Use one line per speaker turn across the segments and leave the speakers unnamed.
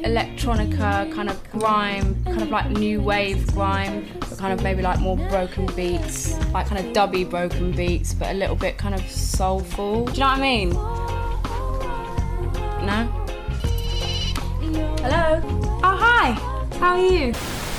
electronica, kind of grime, kind of like new wave grime, but kind of maybe like more broken beats, like kind of dubby broken beats, but a little bit kind of soulful. Do you know what I mean? No? Hello? Oh, hi! How are you?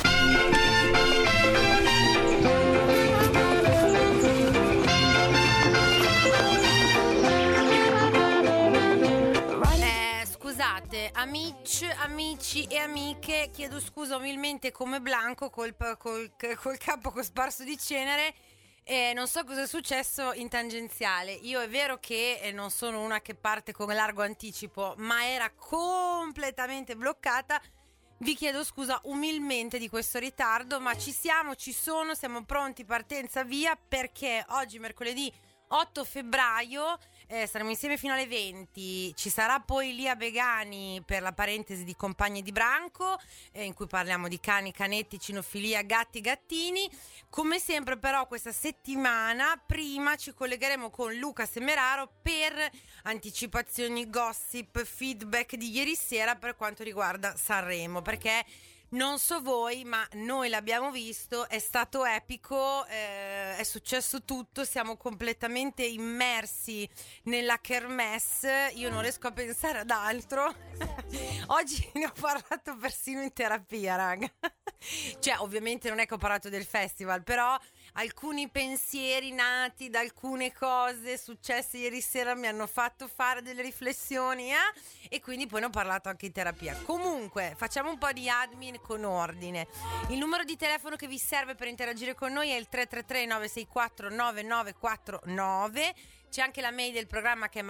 Scusate, amici e amiche, chiedo scusa umilmente come Blanco col capo cosparso di cenere. Non so cosa è successo in tangenziale. Io è vero che non sono una che parte con largo anticipo, ma era completamente bloccata. Vi chiedo scusa umilmente di questo ritardo, ma siamo pronti, partenza via, perché oggi mercoledì 8 febbraio saremo insieme fino alle 20. Ci sarà poi Lia Begani per la parentesi di Compagni di Branco, in cui parliamo di cani, canetti, cinofilia, gatti, gattini. Come sempre però questa settimana prima ci collegheremo con Luca Semeraro per anticipazioni, gossip, feedback di ieri sera per quanto riguarda Sanremo, perché non so voi, ma noi l'abbiamo visto, è stato epico, è successo tutto, siamo completamente immersi nella kermesse, io non riesco a pensare ad altro. Oggi ne ho parlato persino in terapia, raga. Cioè, ovviamente non è che ho parlato del festival, però alcuni pensieri nati da alcune cose successe ieri sera mi hanno fatto fare delle riflessioni, e quindi poi ne ho parlato anche in terapia. Comunque, facciamo un po' di admin con ordine. Il numero di telefono che vi serve per interagire con noi è il 333 964 9949. C'è anche la mail del programma che è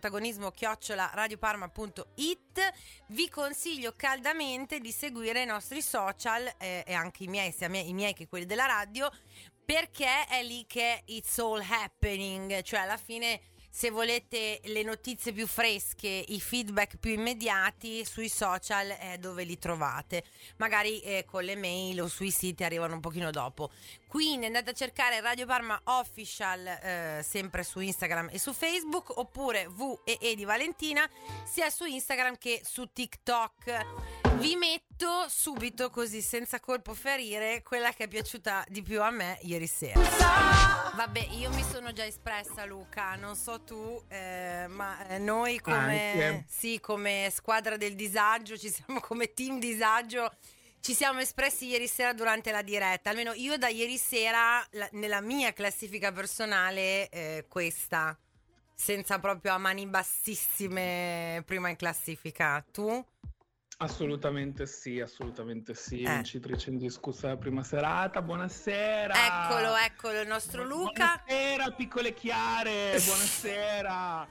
manidiprotagonismo@radioparma.it. Vi consiglio caldamente di seguire i nostri social, e anche i miei, sia i miei che quelli della radio, perché è lì che it's all happening, cioè alla fine se volete le notizie più fresche, i feedback più immediati sui social è dove li trovate, magari con le mail o sui siti arrivano un pochino dopo. Quindi andate a cercare Radio Parma Official sempre su Instagram e su Facebook, oppure VEE di Valentina sia su Instagram che su TikTok. Vi metto subito, così senza colpo ferire, quella che è piaciuta di più a me ieri sera. Vabbè, io mi sono già espressa, Luca, non so tu, ma noi come squadra del disagio, come team disagio, ci siamo espressi ieri sera durante la diretta. Almeno io da ieri sera, nella mia classifica personale, questa, senza proprio a mani bassissime prima in classifica. Tu?
Assolutamente sì, vincitrice indiscussa della prima serata. Buonasera.
Eccolo il nostro Luca.
Buonasera, piccole chiare, buonasera.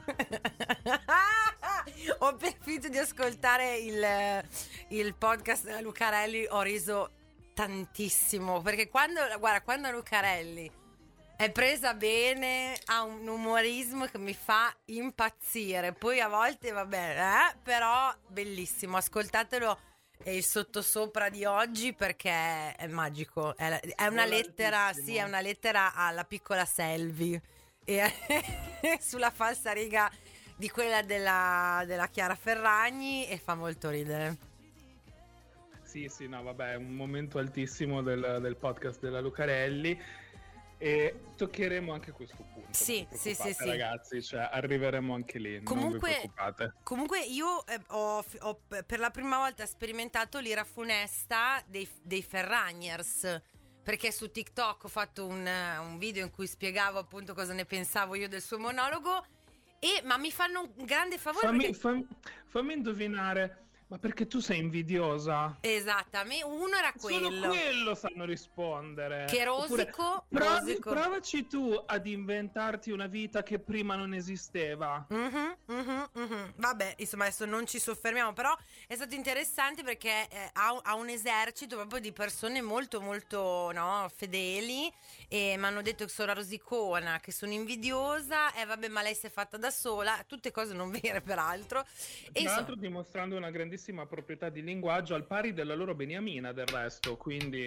Ho appena finito di ascoltare il podcast della Lucarelli, ho riso tantissimo, perché quando Lucarelli è presa bene, ha un umorismo che mi fa impazzire. Poi a volte va bene, però bellissimo. Ascoltatelo, è il sottosopra di oggi, perché è magico. È una lettera, sì, è una lettera alla piccola Selvi, e sulla falsariga di quella della Chiara Ferragni, e fa molto ridere.
Sì, no, vabbè, è un momento altissimo del podcast della Lucarelli. E toccheremo anche questo punto.
Sì.
Ragazzi, cioè arriveremo anche lì.
Comunque,
non vi preoccupate.
Comunque io ho per la prima volta sperimentato l'ira funesta dei Ferragners, perché su TikTok ho fatto un video in cui spiegavo appunto cosa ne pensavo io del suo monologo, ma mi fanno un grande favore.
Fammi indovinare. Ma perché tu sei invidiosa?
Esattamente, uno era quello.
Solo quello sanno rispondere.
Che rosico.
Provaci tu ad inventarti una vita che prima non esisteva.
Vabbè, insomma, adesso non ci soffermiamo, però è stato interessante perché ha un esercito proprio di persone molto molto fedeli, e mi hanno detto che sono rosicona, che sono invidiosa, e vabbè, ma lei si è fatta da sola, tutte cose non vere peraltro.
Tra l'altro dimostrando una grandissima proprietà di linguaggio al pari della loro beniamina, del resto, quindi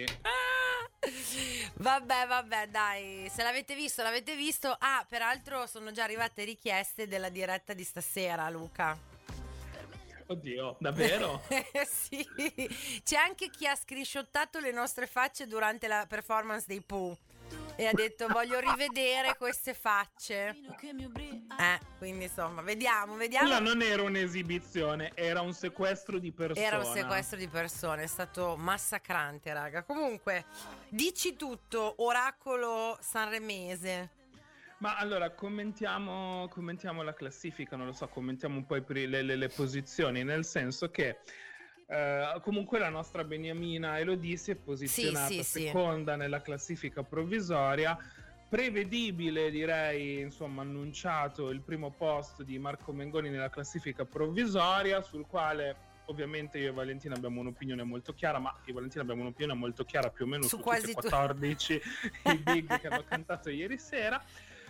vabbè, dai, se l'avete visto. Peraltro sono già arrivate richieste della diretta di stasera, Luca.
Oddio, davvero?
Sì, c'è anche chi ha screenshottato le nostre facce durante la performance dei Pooh e ha detto voglio rivedere queste facce. Quindi insomma, vediamo.
Quella non era un'esibizione, era un sequestro di persone.
Era un sequestro di persone, è stato massacrante, raga. Comunque, dici tutto, oracolo sanremese.
Ma allora commentiamo la classifica, non lo so, commentiamo un po' le posizioni, nel senso che comunque la nostra beniamina Elodie si è posizionata seconda nella classifica provvisoria. Prevedibile, direi, insomma, annunciato il primo posto di Marco Mengoni nella classifica provvisoria, sul quale ovviamente io e Valentina abbiamo un'opinione molto chiara, ma io e Valentina abbiamo un'opinione molto chiara più o meno su quasi tutti e 14 i big che hanno cantato ieri sera.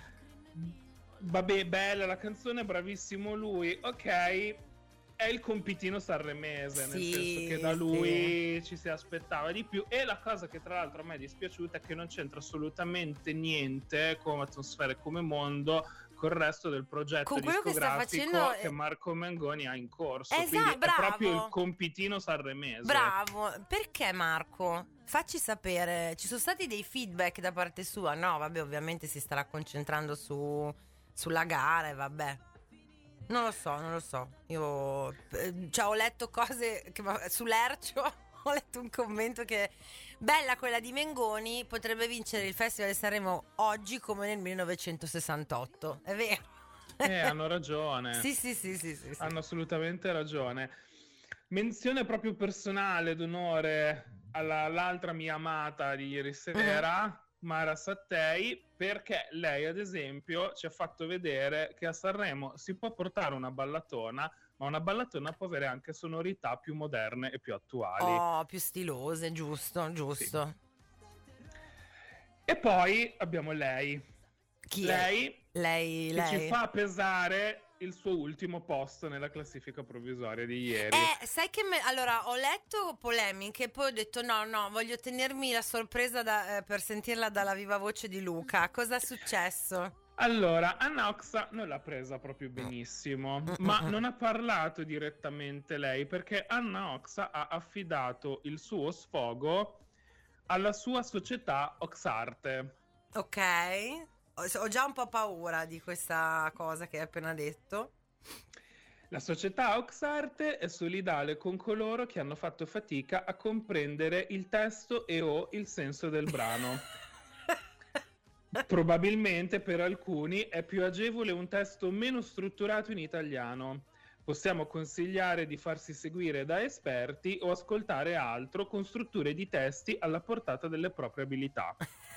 Vabbè, bella la canzone, bravissimo lui, ok, è il compitino sanremese, nel senso che da lui ci si aspettava di più. E la cosa che tra l'altro a me è dispiaciuta è che non c'entra assolutamente niente come atmosfera e come mondo con il resto del progetto discografico che Marco Mengoni ha in corso. Quindi
bravo.
È proprio il compitino sanremese.
Bravo, perché Marco? Facci sapere, ci sono stati dei feedback da parte sua? No, vabbè, ovviamente si starà concentrando sulla gara e vabbè. Non lo so. Io ho letto cose su Lercio, ho letto un commento che bella quella di Mengoni, potrebbe vincere il Festival di Sanremo oggi come nel 1968. È vero.
Hanno ragione.
Sì.
Hanno assolutamente ragione. Menzione proprio personale d'onore all'altra mia amata di ieri sera, Mara Sattei, perché lei ad esempio ci ha fatto vedere che a Sanremo si può portare una ballatona, ma una ballatona può avere anche sonorità più moderne e più attuali.
Più stilose, giusto.
Sì. E poi abbiamo lei.
Chi
lei?
È? Lei
ci fa pesare il suo ultimo posto nella classifica provvisoria di ieri.
Sai che allora ho letto polemiche e poi ho detto no, voglio tenermi la sorpresa per sentirla dalla viva voce di Luca. Cosa è successo?
Allora, Anna Oxa non l'ha presa proprio benissimo, ma non ha parlato direttamente lei, perché Anna Oxa ha affidato il suo sfogo alla sua società Oxarte.
Ok, ho già un po' paura di questa cosa che hai appena detto.
La società Oxarte è solidale con coloro che hanno fatto fatica a comprendere il testo e o il senso del brano. Probabilmente per alcuni è più agevole un testo meno strutturato in italiano. Possiamo consigliare di farsi seguire da esperti o ascoltare altro con strutture di testi alla portata delle proprie abilità.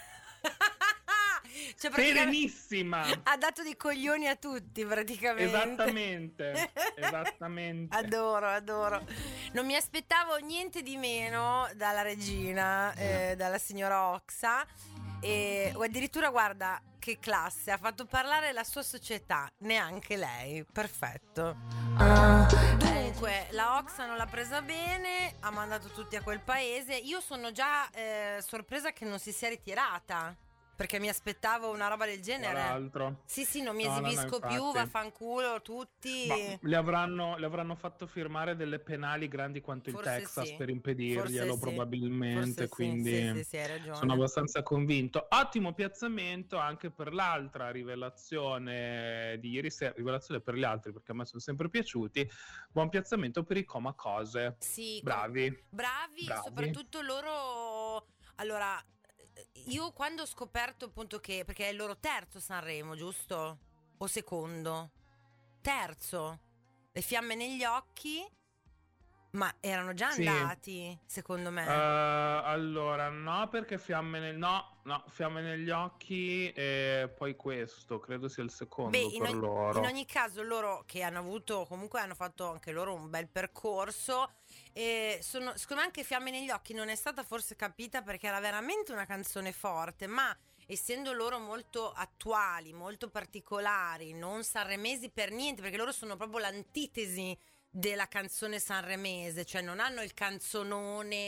Serenissima!
Ha dato dei coglioni a tutti praticamente.
Esattamente.
Adoro. Non mi aspettavo niente di meno dalla regina, dalla signora Oxa. O addirittura guarda che classe, ha fatto parlare la sua società, neanche lei, perfetto. Comunque la Oxa non l'ha presa bene, ha mandato tutti a quel paese. Io sono già sorpresa che non si sia ritirata, perché mi aspettavo una roba del genere.
Tra l'altro.
Sì, non mi esibisco più, vaffanculo tutti.
Le avranno fatto firmare delle penali grandi quanto il Texas per impedirglielo, probabilmente, quindi
sì, hai ragione.
Sono abbastanza convinto. Ottimo piazzamento anche per l'altra rivelazione di ieri sera, rivelazione per gli altri perché a me sono sempre piaciuti. Buon piazzamento per i Coma Cose.
Sì,
bravi,
soprattutto loro. Allora, io quando ho scoperto appunto che, perché è il loro terzo Sanremo, giusto? O secondo? Terzo. Le fiamme negli occhi, ma erano già andati, secondo me.
Allora, no, perché fiamme negli occhi e poi questo, credo sia il secondo per loro.
In ogni caso loro che hanno fatto anche loro un bel percorso. Secondo me anche Fiamme negli occhi non è stata forse capita perché era veramente una canzone forte, ma essendo loro molto attuali, molto particolari, non sanremesi per niente, perché loro sono proprio l'antitesi della canzone sanremese, cioè non hanno il canzonone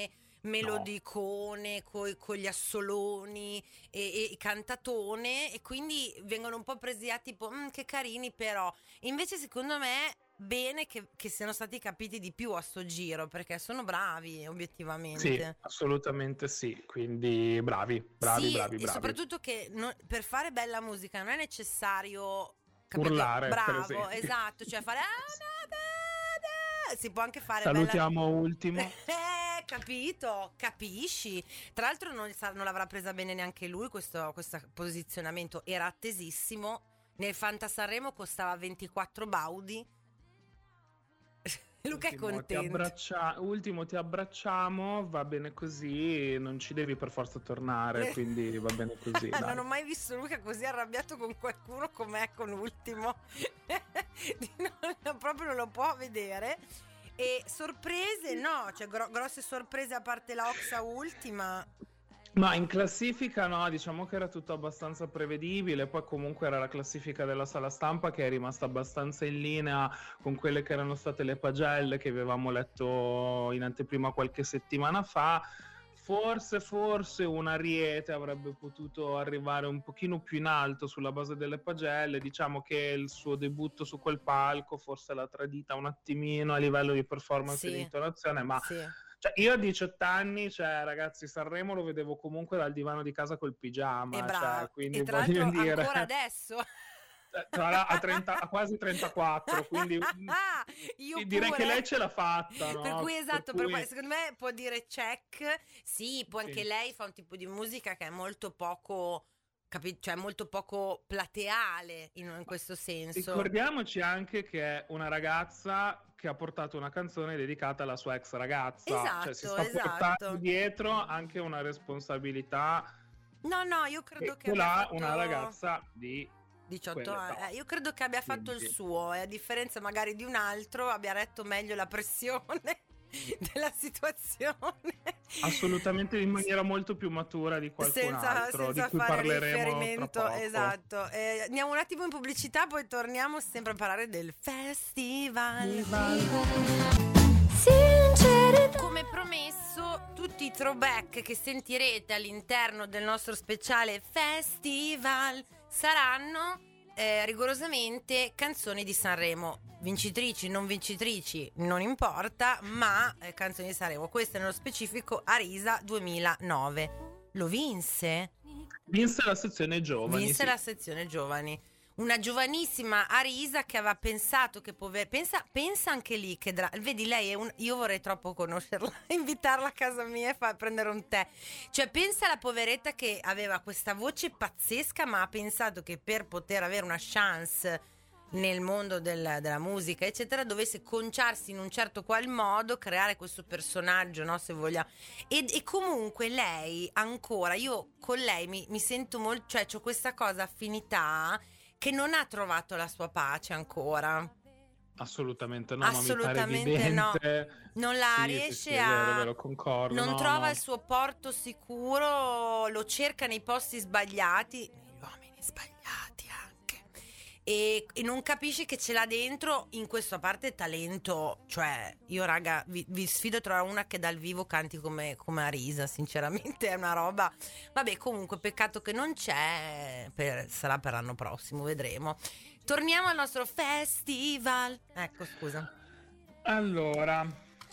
melodicone con gli assoloni e cantatone, e quindi vengono un po' presi a tipo che carini, però invece secondo me bene che siano stati capiti di più a sto giro, perché sono bravi obiettivamente.
Sì, assolutamente sì, quindi bravi.
E soprattutto che per fare bella musica non è necessario, capito?
Urlare, per
bravo,
esempio.
esatto, cioè fare si può anche fare
Salutiamo Ultimo.
capito, capisci? Tra l'altro non l'avrà presa bene neanche lui questo posizionamento, era attesissimo. Nel Fanta Sanremo costava 24 baudi. Luca è contento.
Ultimo, ti abbracciamo, va bene così, non ci devi per forza tornare, quindi va bene così. Dai.
Non ho mai visto Luca così arrabbiato con qualcuno com'è con Ultimo. Proprio non lo può vedere. E sorprese, no, cioè grosse sorprese a parte la Oxa Ultima.
Ma in classifica no, diciamo che era tutto abbastanza prevedibile, poi comunque era la classifica della sala stampa che è rimasta abbastanza in linea con quelle che erano state le pagelle che avevamo letto in anteprima qualche settimana fa. Forse un Ariete avrebbe potuto arrivare un pochino più in alto sulla base delle pagelle, diciamo che il suo debutto su quel palco forse l'ha tradita un attimino a livello di performance e di intonazione, ma...
Sì.
Cioè, io a 18 anni, cioè, ragazzi, Sanremo lo vedevo comunque dal divano di casa col pigiama. Cioè, quindi
e tra l'altro ancora adesso.
A quasi 34, quindi
io
direi
pure.
che lei ce l'ha fatta, no?
Per cui esatto,
per cui...
secondo me può dire check. Sì, poi anche lei fa un tipo di musica che è molto poco... cioè molto poco plateale in questo senso.
Ricordiamoci anche che è una ragazza che ha portato una canzone dedicata alla sua ex ragazza.
Esatto,
cioè si sta portando dietro anche una responsabilità.
No, io credo che
abbia fatto... una ragazza di
18 anni. Io credo che abbia fatto il suo, e a differenza magari di un altro abbia retto meglio la pressione della situazione,
assolutamente, in maniera molto più matura di qualcun altro di cui
fare
parleremo
riferimento,
tra poco.
esatto. Andiamo un attimo in pubblicità, poi torniamo sempre a parlare del festival. Come promesso, tutti i throwback che sentirete all'interno del nostro speciale festival saranno rigorosamente canzoni di Sanremo. Vincitrici, non vincitrici, non importa, ma canzoni di Sanremo. Questo è nello specifico Arisa 2009. Lo vinse?
Vinse la sezione giovani.
La sezione giovani. Una giovanissima Arisa che aveva pensato che pensa anche lì che vedi, lei io vorrei troppo conoscerla, invitarla a casa mia e prendere un tè. Cioè pensa alla poveretta che aveva questa voce pazzesca, ma ha pensato che per poter avere una chance nel mondo della musica eccetera dovesse conciarsi in un certo qual modo, creare questo personaggio, no, se vogliamo, e comunque lei ancora, io con lei mi sento molto, cioè c'ho questa affinità che non ha trovato la sua pace ancora.
Assolutamente no,
assolutamente no, non la riesce a
vero, concordo,
non trova il suo porto sicuro, lo cerca nei posti sbagliati, negli uomini sbagliati anche, e non capisce che ce l'ha dentro in questo, a parte talento, cioè io raga vi sfido a trovare una che dal vivo canti come Arisa, sinceramente è una roba, vabbè, comunque peccato che non c'è, sarà per l'anno prossimo, vedremo. Torniamo al nostro festival. Ecco, scusa.
Allora,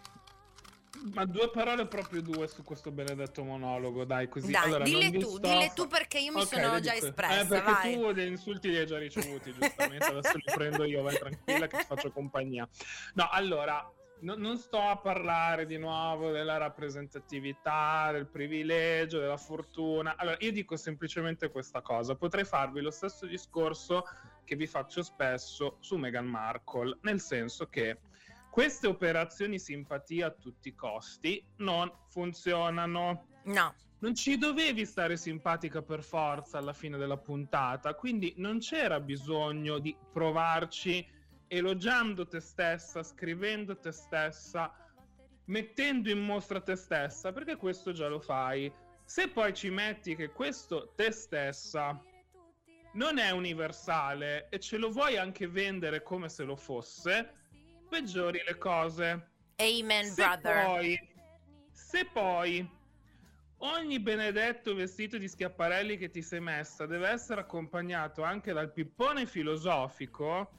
ma due parole, proprio due, su questo benedetto monologo, dai, così.
Dai,
allora,
dille tu perché io mi sono già espressa,
perché
vai.
tu degli insulti li hai già ricevuti, giustamente, adesso li prendo io, vai tranquilla che ti faccio compagnia. No, allora, non sto a parlare di nuovo della rappresentatività, del privilegio, della fortuna. Allora, io dico semplicemente questa cosa, potrei farvi lo stesso discorso che vi faccio spesso su Meghan Markle, nel senso che queste operazioni simpatia a tutti i costi non funzionano.
No.
Non ci dovevi stare simpatica per forza alla fine della puntata, quindi non c'era bisogno di provarci elogiando te stessa, scrivendo te stessa, mettendo in mostra te stessa, perché questo già lo fai. Se poi ci metti che questo te stessa non è universale e ce lo vuoi anche vendere come se lo fosse, peggiori le cose.
Amen, brother.
Se poi ogni benedetto vestito di Schiaparelli che ti sei messa deve essere accompagnato anche dal pippone filosofico,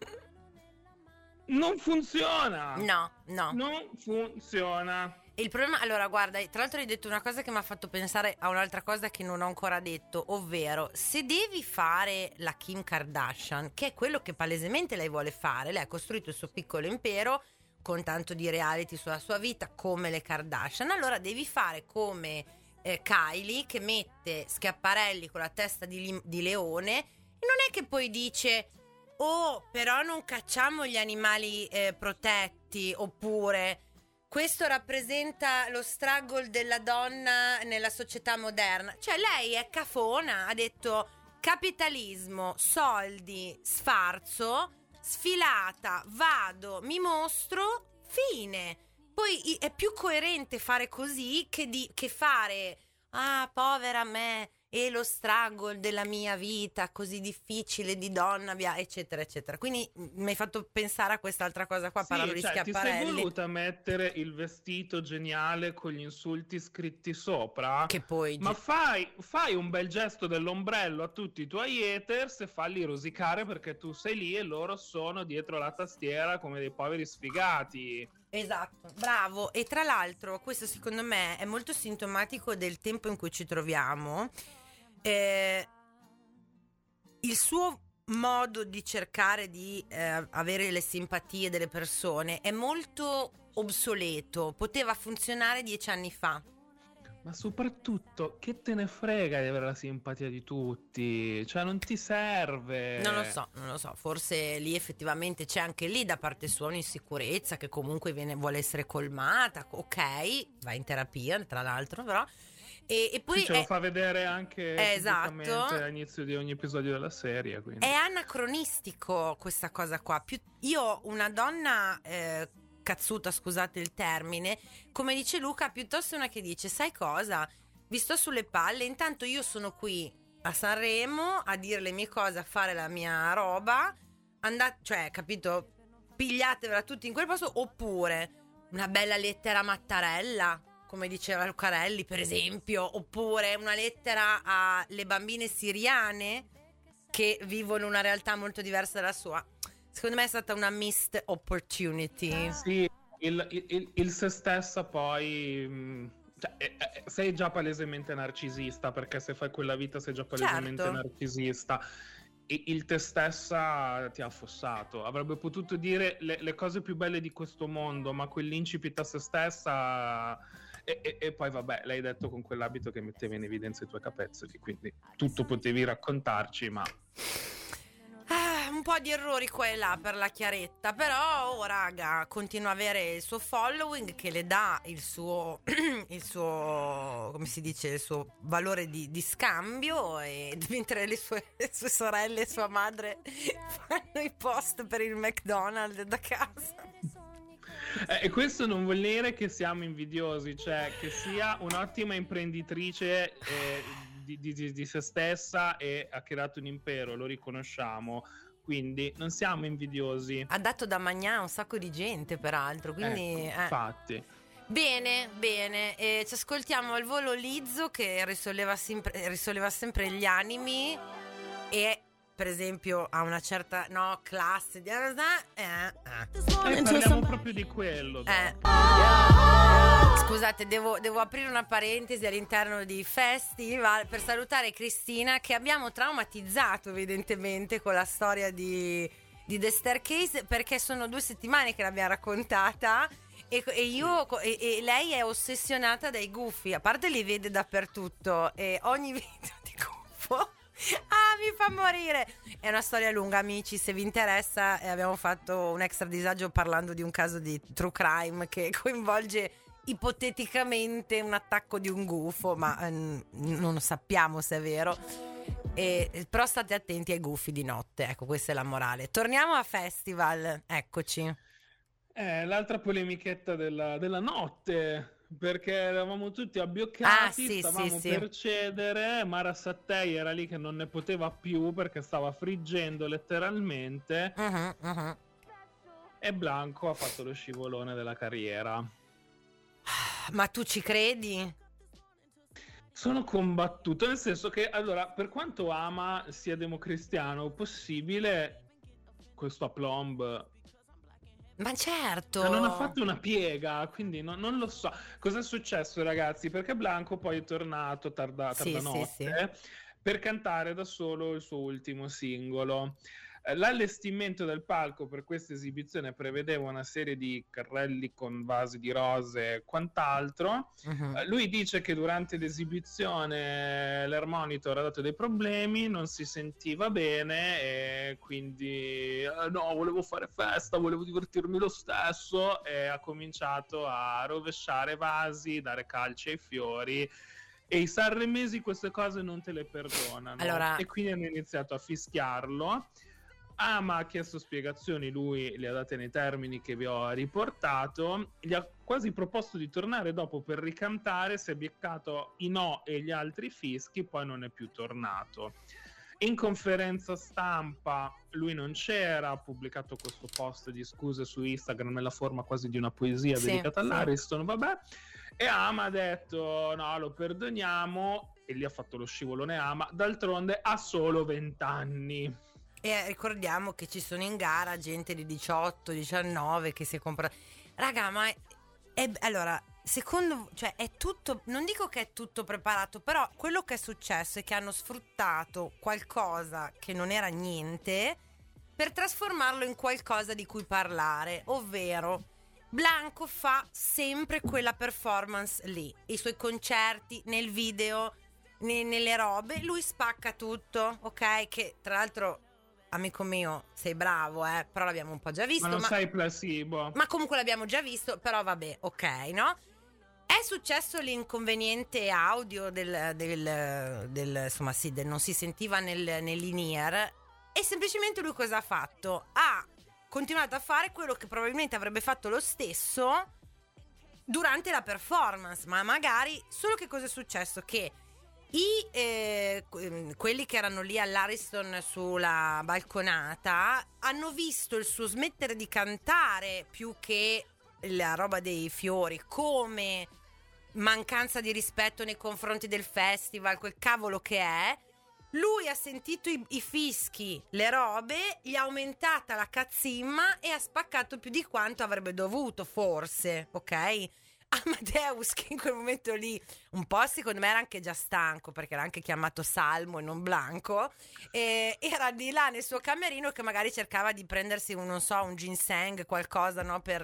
non funziona.
No.
Non funziona.
Il problema, allora guarda, tra l'altro hai detto una cosa che mi ha fatto pensare a un'altra cosa che non ho ancora detto, ovvero se devi fare la Kim Kardashian, che è quello che palesemente lei vuole fare, lei ha costruito il suo piccolo impero con tanto di reality sulla sua vita come le Kardashian, allora devi fare come Kylie, che mette Schiaparelli con la testa di leone e non è che poi dice oh però non cacciamo gli animali protetti, oppure questo rappresenta lo struggle della donna nella società moderna. Cioè lei è cafona, ha detto capitalismo, soldi, sfarzo, sfilata, vado, mi mostro, fine. Poi è più coerente fare così che fare povera me e lo struggle della mia vita così difficile di donna, eccetera eccetera. Quindi mi hai fatto pensare a quest'altra cosa qua, parlando di Schiaparelli.
Ti sei voluta mettere il vestito geniale con gli insulti scritti sopra,
che poi
ma fai un bel gesto dell'ombrello a tutti i tuoi haters e falli rosicare, perché tu sei lì e loro sono dietro la tastiera come dei poveri sfigati.
Esatto, bravo. E tra l'altro questo secondo me è molto sintomatico del tempo in cui ci troviamo. Il suo modo di cercare di avere le simpatie delle persone è molto obsoleto, poteva funzionare 10 anni fa.
Ma soprattutto, che te ne frega di avere la simpatia di tutti? Cioè, non ti serve.
Non lo so, forse lì effettivamente c'è anche lì da parte sua un'insicurezza che comunque vuole essere colmata, ok, va in terapia tra l'altro, però e poi
ce lo fa vedere anche
esatto,
all'inizio di ogni episodio della serie, quindi.
È anacronistico questa cosa qua. Io una donna cazzuta, scusate il termine, come dice Luca, piuttosto una che dice sai cosa, vi sto sulle palle, intanto io sono qui a Sanremo a dire le mie cose, a fare la mia roba, cioè capito, pigliatevela tutti in quel posto, oppure una bella lettera a Mattarella come diceva Lucarelli per esempio, oppure una lettera alle bambine siriane che vivono una realtà molto diversa dalla sua. Secondo me è stata una missed opportunity.
Sì, il se stessa poi sei già palesemente narcisista, perché se fai quella vita sei già palesemente narcisista. E il te stessa ti ha affossato. Avrebbe potuto dire le cose più belle di questo mondo, ma quell'incipit a se stessa e poi vabbè, l'hai detto con quell'abito che metteva in evidenza i tuoi capezzoli, quindi tutto potevi raccontarci, ma
un po' di errori qua e là per la Chiaretta, però raga, continua a avere il suo following che le dà il suo come si dice, il suo valore di scambio, e mentre le sue sorelle e sua madre fanno i post per il McDonald's da casa.
E questo non vuol dire che siamo invidiosi, cioè che sia un'ottima imprenditrice di se stessa e ha creato un impero, lo riconosciamo, quindi non siamo invidiosi. Ha
dato da mangiare a un sacco di gente peraltro, quindi
infatti.
Bene, ci ascoltiamo al volo Lizzo che risolleva sempre gli animi e per esempio ha una certa classe di
parliamo proprio di quello.
Scusate, devo aprire una parentesi all'interno di Festival per salutare Cristina, che abbiamo traumatizzato evidentemente con la storia di The Staircase, perché sono 2 settimane che l'abbiamo raccontata e lei è ossessionata dai gufi, a parte li vede dappertutto e ogni video di gufo mi fa morire. È una storia lunga, amici, se vi interessa, abbiamo fatto un extra disagio parlando di un caso di true crime che coinvolge ipoteticamente un attacco di un gufo, ma non sappiamo se è vero, però state attenti ai gufi di notte, ecco, questa è la morale. Torniamo a Festival, eccoci.
L'altra polemichetta della notte, perché eravamo tutti abbioccati, stavamo per cedere, Mara Sattei era lì che non ne poteva più perché stava friggendo letteralmente, e Blanco ha fatto lo scivolone della carriera.
Ma tu ci credi?
Sono combattuto, nel senso che, allora, per quanto Ama sia democristiano, possibile questo aplomb?
Ma certo.
Non ha fatto una piega, quindi non lo so. Cosa è successo, ragazzi? Perché Blanco poi è tornato tardanotte per cantare da solo il suo ultimo singolo. L'allestimento del palco per questa esibizione prevedeva una serie di carrelli con vasi di rose e quant'altro. Lui dice che durante l'esibizione l'air monitor ha dato dei problemi, non si sentiva bene e quindi no, volevo fare festa, volevo divertirmi lo stesso, e ha cominciato a rovesciare vasi, dare calci ai fiori. E i sanremesi queste cose non te le perdonano, e quindi hanno iniziato a fischiarlo. Ama ha chiesto spiegazioni, lui le ha date nei termini che vi ho riportato, gli ha quasi proposto di tornare dopo per ricantare, si è beccato i no e gli altri fischi, poi non è più tornato. In conferenza stampa lui non c'era, ha pubblicato questo post di scuse su Instagram nella forma quasi di una poesia dedicata all'Ariston, vabbè, e Ama ha detto no, lo perdoniamo, e lì ha fatto lo scivolone Ama, d'altronde ha solo 20 anni.
E ricordiamo che ci sono in gara gente di 18, 19 che si è comprata. Raga, ma allora, secondo, cioè è tutto, non dico che è tutto preparato, però quello che è successo è che hanno sfruttato qualcosa che non era niente per trasformarlo in qualcosa di cui parlare, ovvero Blanco fa sempre quella performance lì, i suoi concerti, nel video, nelle robe, lui spacca tutto, ok? Che tra l'altro, amico mio, sei bravo, però l'abbiamo un po' già visto.
Ma non sei placebo.
Ma comunque l'abbiamo già visto, però vabbè, ok, no? È successo l'inconveniente audio del insomma sì, non si sentiva nell'in-ear, e semplicemente lui cosa ha fatto? Ha continuato a fare quello che probabilmente avrebbe fatto lo stesso durante la performance, ma magari, solo che cosa è successo? Che quelli che erano lì all'Ariston sulla balconata hanno visto il suo smettere di cantare più che la roba dei fiori come mancanza di rispetto nei confronti del festival, quel cavolo che è. Lui ha sentito i fischi, le robe, gli ha aumentata la cazzimma e ha spaccato più di quanto avrebbe dovuto, forse, ok? Amadeus, che in quel momento lì un po' secondo me era anche già stanco, perché era anche chiamato Salmo e non Blanco, era di là nel suo camerino che magari cercava di prendersi un ginseng, qualcosa, no, per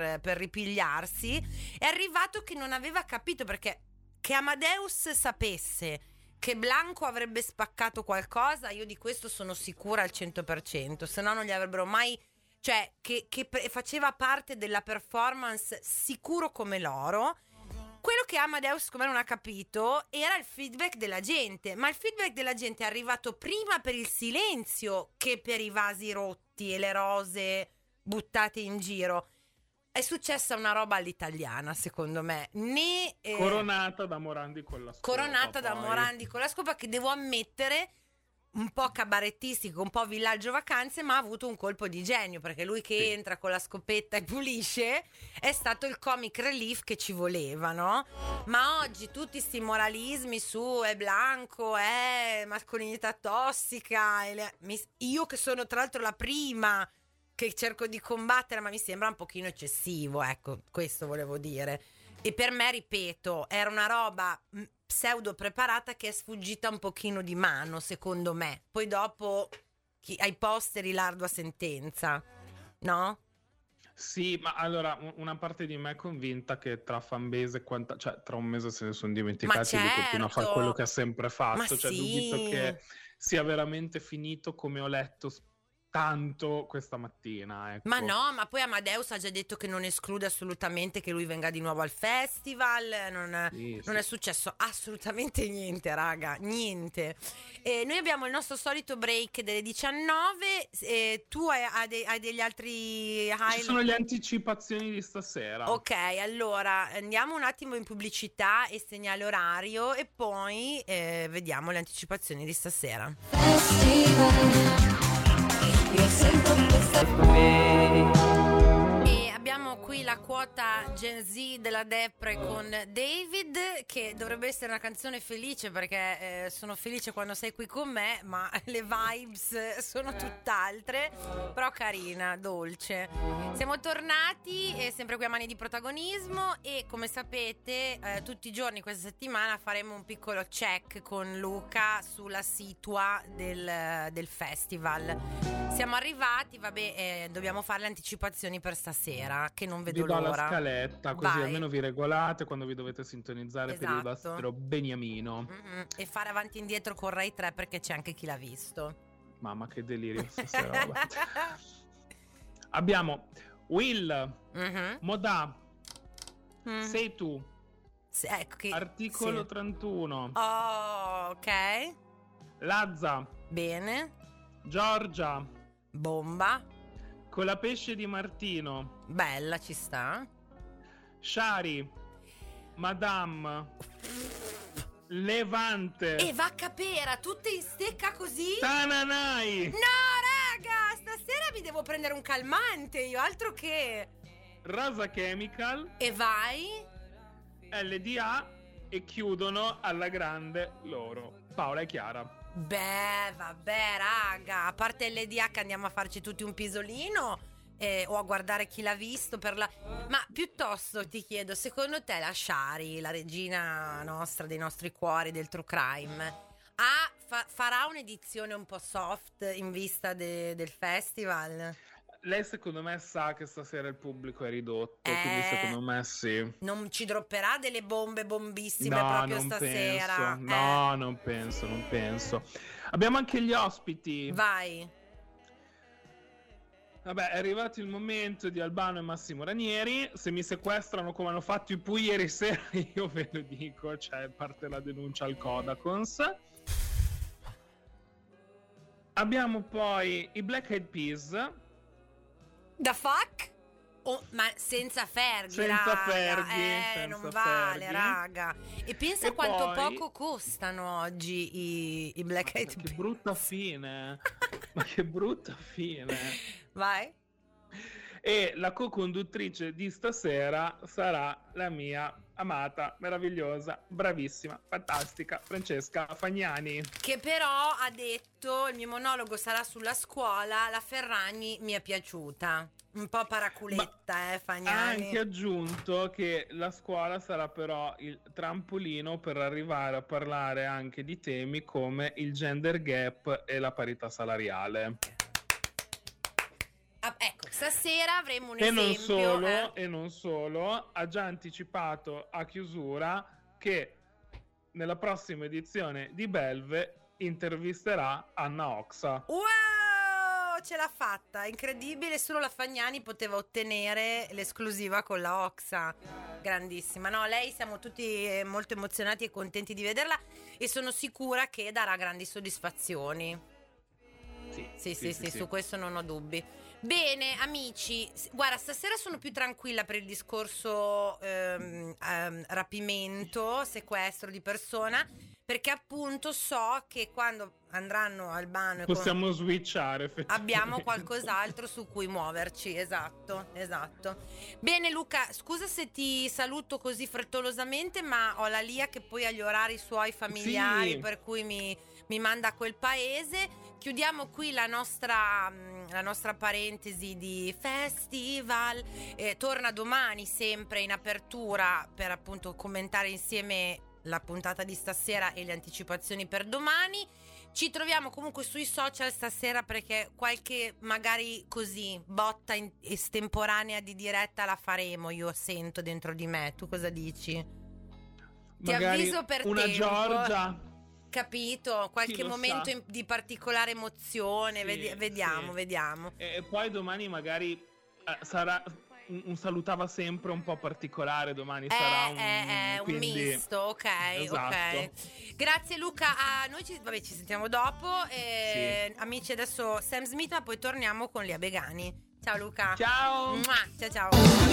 ripigliarsi. È arrivato che non aveva capito, perché che Amadeus sapesse che Blanco avrebbe spaccato qualcosa, io di questo sono sicura al 100%, se no non gli avrebbero mai, cioè che faceva parte della performance sicuro come l'oro. Quello che Amadeus, come non ha capito, era il feedback della gente, ma il feedback della gente è arrivato prima per il silenzio che per i vasi rotti e le rose buttate in giro. È successa una roba all'italiana, secondo me.
Coronata da Morandi con la scopa.
Coronata da Morandi con la scopa, che devo ammettere un po' cabarettistico, un po' villaggio vacanze, ma ha avuto un colpo di genio, perché lui che entra con la scopetta e pulisce è stato il comic relief che ci voleva, no? Ma oggi tutti sti moralismi su è Blanco, è mascolinità tossica, io che sono tra l'altro la prima che cerco di combattere, ma mi sembra un pochino eccessivo, ecco, questo volevo dire. E per me, ripeto, era una roba pseudo preparata che è sfuggita un pochino di mano, secondo me. Poi dopo ai posteri l'ardua sentenza, no?
Sì, ma allora una parte di me è convinta che tra fanbase e cioè tra un mese se ne sono dimenticati, lui continua a fare quello che ha sempre fatto,
ma
cioè dubito che sia veramente finito, come ho letto tanto questa mattina, ecco.
Ma no, ma poi Amadeus ha già detto che non esclude assolutamente che lui venga di nuovo al festival, non è successo assolutamente niente, raga, niente. Noi abbiamo il nostro solito break delle 19, tu hai degli altri
Ci sono le anticipazioni di stasera.
Ok, allora andiamo un attimo in pubblicità e segnale orario e poi vediamo le anticipazioni di stasera. E abbiamo qui qui la quota Gen Z della Depre con David, che dovrebbe essere una canzone felice perché sono felice quando sei qui con me, ma le vibes sono tutt'altre, però carina, dolce. Siamo tornati sempre qui a Mani di Protagonismo e come sapete tutti i giorni questa settimana faremo un piccolo check con Luca sulla situa del festival. Siamo arrivati, vabbè, dobbiamo fare le anticipazioni per stasera, che non vedo l'ora.
Vi do la scaletta, così
Vai.
almeno vi regolate quando vi dovete sintonizzare per il vostro beniamino.
E fare avanti e indietro con Rai 3 perché c'è anche chi l'ha visto.
Mamma, che delirio stasera. Abbiamo Will, Modà, Sei tu, Articolo 31.
Oh, ok.
Lazza.
Bene.
Giorgia.
Bomba.
Colapesce di Martino.
Bella, ci sta.
Shari. Madame. Levante.
E Vaccapera, tutte in stecca così?
Tananai.
No, raga, stasera mi devo prendere un calmante, io altro che...
Rosa Chemical.
E vai?
LDA. E chiudono alla grande loro, Paola e Chiara.
Beh, vabbè, raga, a parte LDH andiamo a farci tutti un pisolino o a guardare chi l'ha visto per la... Ma piuttosto ti chiedo, secondo te la Shari, la regina nostra, dei nostri cuori, del true crime, farà un'edizione un po' soft in vista del festival?
Lei secondo me sa che stasera il pubblico è ridotto, quindi secondo me sì.
Non ci dropperà delle bombe bombissime
no,
proprio
non
stasera?
Penso. No, non penso. Abbiamo anche gli ospiti.
Vai.
Vabbè, è arrivato il momento di Albano e Massimo Ranieri. Se mi sequestrano come hanno fatto i Pui ieri sera, io ve lo dico, cioè parte la denuncia al Codacons. Abbiamo poi i Black Eyed Peas.
The fuck? Oh, ma senza Fergie,
senza
raga.
Fergie,
non vale,
Fergie.
Raga. E pensa
E
quanto
poi...
poco costano oggi i Black Eyed Peas.
Che brutta fine. Ma che brutta fine.
Vai.
E la co-conduttrice di stasera sarà la mia amata, meravigliosa, bravissima, fantastica Francesca Fagnani.
Che però ha detto, il mio monologo sarà sulla scuola, la Ferragni mi è piaciuta. Un po' paraculetta, Fagnani.
Ha anche aggiunto che la scuola sarà però il trampolino per arrivare a parlare anche di temi come il gender gap e la parità salariale.
Ecco, stasera avremo un
e
esempio.
Non solo, ha già anticipato a chiusura che nella prossima edizione di Belve intervisterà Anna Oxa.
Wow, ce l'ha fatta, incredibile, solo la Fagnani poteva ottenere l'esclusiva con la Oxa. Grandissima. No, lei siamo tutti molto emozionati e contenti di vederla e sono sicura che darà grandi soddisfazioni. Sì, su questo non ho dubbi. Bene, amici, guarda, stasera sono più tranquilla per il discorso rapimento, sequestro di persona, perché appunto so che quando andranno al Albano
possiamo switchare
abbiamo qualcos'altro su cui muoverci. Esatto. Bene Luca, scusa se ti saluto così frettolosamente, ma ho la Lia che poi ha gli orari suoi familiari, sì, per cui mi manda a quel paese. Chiudiamo qui la nostra parentesi di festival. Torna domani sempre in apertura per appunto commentare insieme la puntata di stasera e le anticipazioni per domani. Ci troviamo comunque sui social stasera perché qualche magari così botta estemporanea di diretta la faremo, io sento dentro di me. Tu cosa dici? Ti avviso per
una
tempo.
Giorgia,
capito? Qualche momento di particolare emozione,
sì,
vediamo.
E poi domani magari sarà un salutava sempre un po' particolare, domani sarà
un misto, ok,
esatto.
Ok. Grazie Luca, noi ci sentiamo dopo,
sì.
Amici, adesso Sam Smith, ma poi torniamo con Lia Begani. Ciao Luca.
Ciao.
Ciao.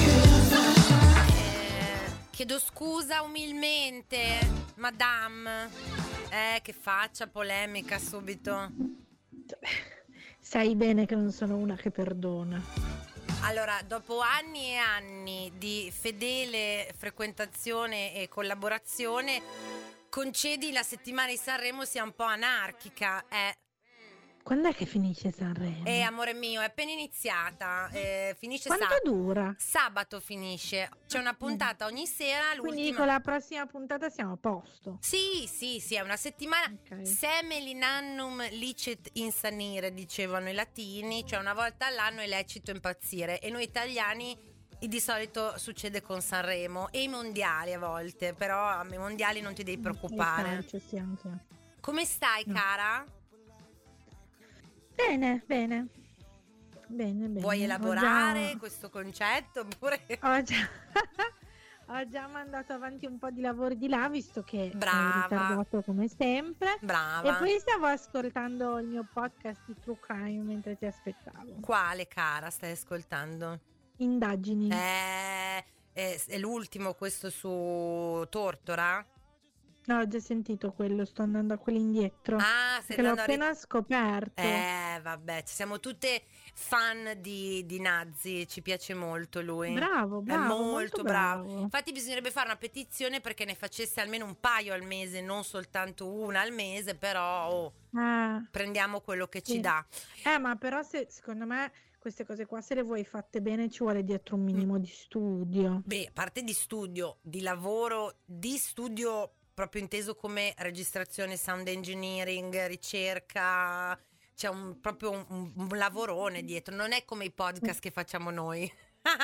Chiedo scusa umilmente, madame. Che faccia polemica subito.
Sai bene che non sono una che perdona.
Allora, dopo anni e anni di fedele frequentazione e collaborazione, concedi la settimana di Sanremo sia un po' anarchica,
Quando è che finisce Sanremo?
amore mio, è appena iniziata, finisce
Quanto dura?
sabato finisce, c'è una puntata ogni sera,
Quindi
l'ultima.
con la prossima puntata siamo a posto.
Sì, è una settimana.
Ok.
Semelinannum licet insanire, dicevano i latini, cioè una volta all'anno è lecito impazzire. E noi italiani di solito succede con Sanremo e i mondiali a volte, però a me i mondiali non ti devi preoccupare.
Il calcio, sì, anche.
Come stai, cara?
Bene.
Vuoi elaborare questo concetto? Oppure...
Ho già... Ho già mandato avanti un po' di lavori di là, visto che
Brava.
è ritardato come sempre.
Brava.
E poi stavo ascoltando il mio podcast di True Crime mentre ti aspettavo.
Quale, cara, stai ascoltando?
Indagini.
È l'ultimo questo su Tortora?
No, ho già sentito quello, sto andando a quelli indietro.
Ah, stai
Perché l'ho
andando a
appena scoperto.
vabbè, siamo tutte fan di Nazzi, ci piace molto lui.
Bravo,
È molto
molto
bravo.
bravo.
Infatti bisognerebbe fare una petizione perché ne facesse almeno un paio al mese, non soltanto una al mese, però prendiamo quello che ci
Sì.
dà.
Ma però secondo me queste cose qua, se le vuoi fatte bene, ci vuole dietro un minimo di studio.
Beh, a parte di studio, di lavoro, di studio proprio inteso come registrazione, sound engineering, ricerca, c'è proprio un lavorone dietro, non è come i podcast che facciamo noi.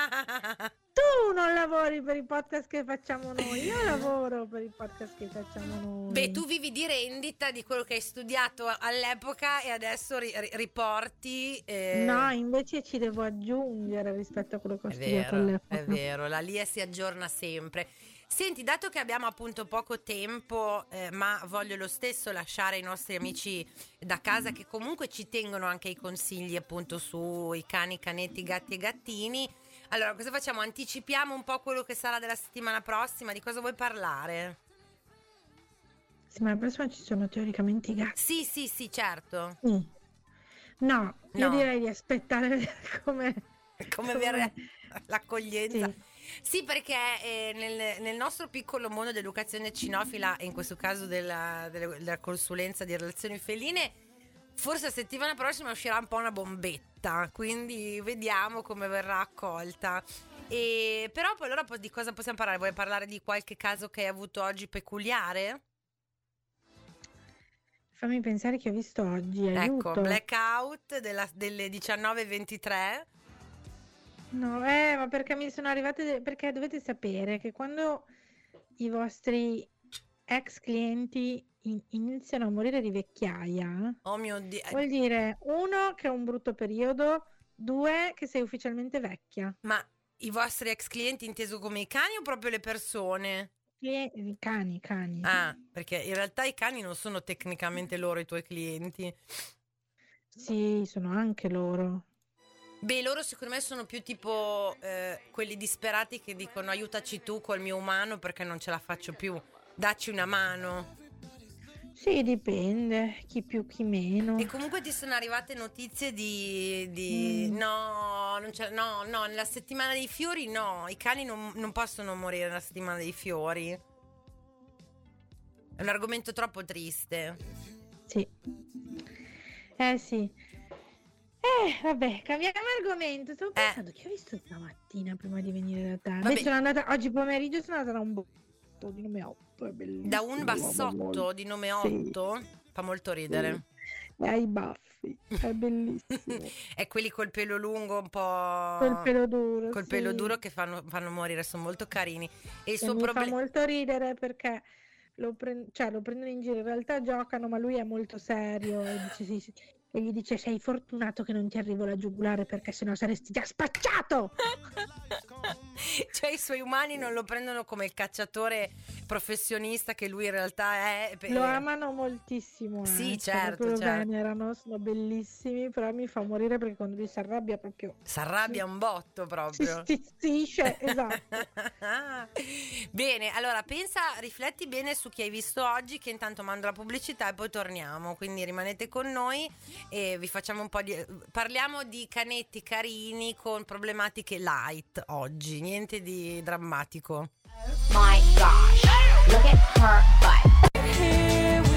Tu non lavori per i podcast che facciamo noi, io lavoro per i podcast che facciamo noi.
Beh, tu vivi di rendita di quello che hai studiato all'epoca e adesso riporti.
No, invece ci devo aggiungere rispetto a quello che ho studiato all'epoca.
È vero, la LIE si aggiorna sempre. Senti, dato che abbiamo appunto poco tempo, ma voglio lo stesso lasciare i nostri amici da casa che comunque ci tengono anche ai consigli appunto sui cani, canetti, gatti e gattini. Allora, cosa facciamo? Anticipiamo un po' quello che sarà della settimana prossima? Di cosa vuoi parlare?
Settimana prossima ci sono teoricamente i gatti.
Sì, certo.
No, io
No.
direi di aspettare a vedere
Come verrà l'accoglienza.
Sì.
Sì, perché nel nostro piccolo mondo di educazione cinofila e in questo caso della consulenza di relazioni feline, forse la settimana prossima uscirà un po' una bombetta, quindi vediamo come verrà accolta. Però poi allora di cosa possiamo parlare? Vuoi parlare di qualche caso che hai avuto oggi peculiare?
Fammi pensare che ho visto oggi,
Ecco,
aiuto.
blackout delle 19:23.
No, ma perché mi sono arrivate, perché dovete sapere che quando i vostri ex clienti iniziano a morire di vecchiaia,
Oh mio Dio.
vuol dire, uno, che è un brutto periodo, due, che sei ufficialmente vecchia.
Ma i vostri ex clienti inteso come i cani o proprio le persone?
I cani.
Ah, perché in realtà i cani non sono tecnicamente loro i tuoi clienti.
Sì, sono anche loro.
Beh, loro secondo me sono più tipo quelli disperati che dicono aiutaci tu col mio umano perché non ce la faccio più, dacci una mano.
Sì, dipende, chi più chi meno.
E comunque ti sono arrivate notizie di no, non c'è, no, nella settimana dei fiori no, i cani non possono morire nella settimana dei fiori. È un argomento troppo triste.
Sì. Sì. Vabbè, cambiamo argomento. Stavo pensando che ho visto stamattina prima di venire da te.
Vabbè.
Sono andata, oggi pomeriggio sono andata da un botto di nome 8, è bellissimo.
Da un bassotto di nome 8 fa molto ridere.
E hai i baffi, è bellissimo.
È quelli col pelo lungo un po'.
Col pelo duro.
Col
sì.
pelo duro che fanno morire, sono molto carini. E il
E
suo
mi fa
problema.
molto ridere perché lo prendono in giro, in realtà giocano, ma lui è molto serio e dice, sì. E gli dice sei fortunato che non ti arrivo la giugulare perché sennò saresti già spacciato.
Cioè i suoi umani non lo prendono come il cacciatore professionista che lui in realtà è.
Lo amano moltissimo.
Sì,
Cioè,
certo,
proprio
certo.
venerano, sono bellissimi, però mi fa morire perché quando lui si arrabbia proprio...
Si arrabbia un botto
Si
proprio.
stizzisce, esatto.
Bene, allora rifletti bene su chi hai visto oggi, che intanto mando la pubblicità e poi torniamo, quindi rimanete con noi e vi facciamo un po' parliamo di canetti carini con problematiche light oggi, niente di drammatico.
My gosh, look at her butt.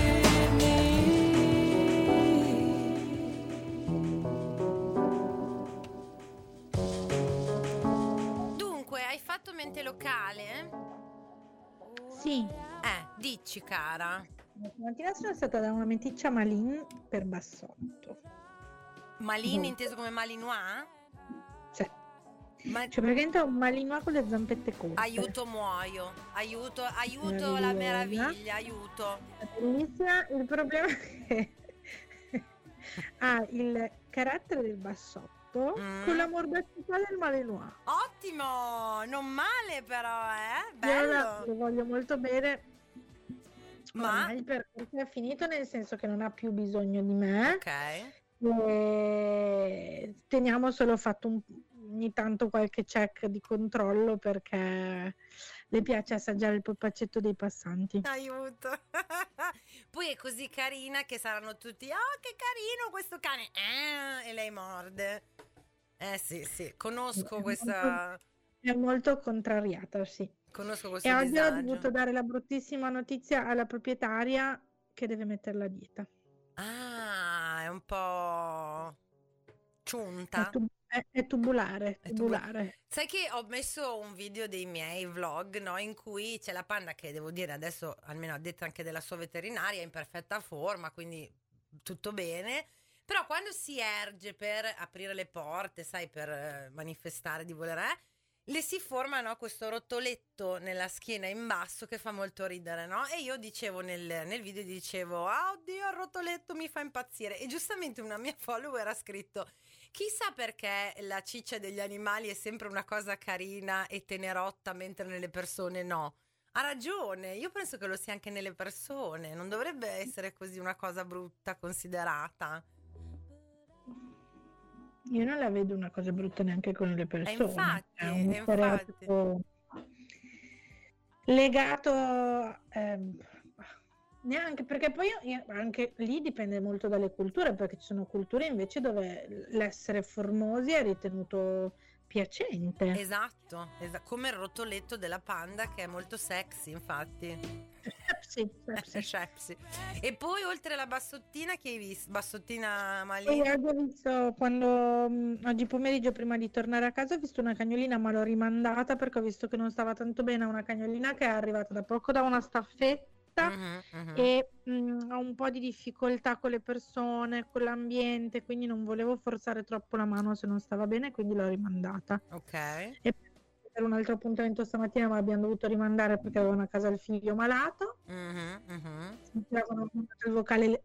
Dunque, hai fatto mente locale?
Sì.
Dici cara.
Stamattina sono stata da una meticcia Malin per Bassotto.
Malin inteso come Malinois?
Cioè,
Ma
cioè praticamente un Malinois con le zampette corte.
aiuto, muoio. Aiuto la
Meravigliosa.
meraviglia, aiuto.
È bellissima. Il problema è che ha il carattere del Bassotto con la morbidità del Malinois.
Ottimo, non male però,
Io
bello.
lo voglio molto bene.
Ma
Ormai il percorso è finito, nel senso che non ha più bisogno di me.
ok.
E teniamo solo fatto ogni tanto qualche check di controllo perché le piace assaggiare il polpacetto dei passanti.
Aiuto. Poi è così carina che saranno tutti, che carino questo cane. E lei morde. Sì, conosco questa.
È molto contrariata, sì.
Conosco questo
E oggi ho
disagio.
dovuto dare la bruttissima notizia alla proprietaria che deve metterla a dieta.
È un po' ciunta.
È tubulare, tubulare.
Sai che ho messo un video dei miei vlog, no, in cui c'è la panda che devo dire adesso, almeno a detta anche della sua veterinaria, è in perfetta forma, quindi tutto bene. Però quando si erge per aprire le porte, sai, per manifestare di volere, le si forma, no, questo rotoletto nella schiena in basso che fa molto ridere, no? E io dicevo nel video, dicevo, oddio, il rotoletto mi fa impazzire. E giustamente una mia follower ha scritto, chissà perché la ciccia degli animali è sempre una cosa carina e tenerotta, mentre nelle persone no. Ha ragione, io penso che lo sia anche nelle persone, non dovrebbe essere così una cosa brutta considerata.
Io non la vedo una cosa brutta neanche con le persone.
Infatti,
è un stereotipo legato neanche perché poi anche lì dipende molto dalle culture, perché ci sono culture invece dove l'essere formosi è ritenuto piacente.
Esatto, come il rotoletto della panda che è molto sexy, infatti. Sexy. E poi oltre alla bassottina che hai visto? Bassottina
Poi
Malin?
oggi ho visto oggi pomeriggio prima di tornare a casa ho visto una cagnolina, ma l'ho rimandata perché ho visto che non stava tanto bene. Una cagnolina che è arrivata da poco da una staffetta e ha un po' di difficoltà con le persone, con l'ambiente, quindi non volevo forzare troppo la mano se non stava bene, quindi l'ho rimandata.
Ok.
E per un altro appuntamento stamattina ma abbiamo dovuto rimandare perché avevano a casa il figlio malato. Sentivano il vocale